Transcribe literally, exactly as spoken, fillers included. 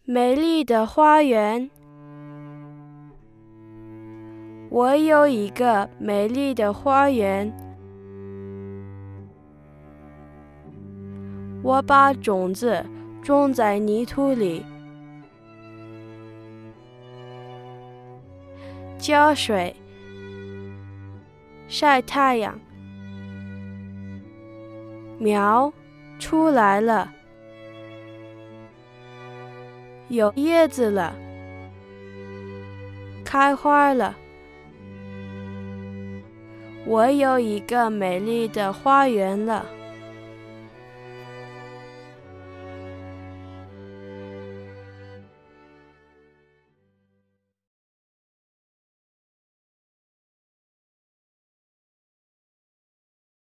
美丽的花园。我有一个美丽的花园。我把种子种在泥土里，浇水，晒太阳，苗出来了，有叶子了，开花了。我有一个美丽的花园了。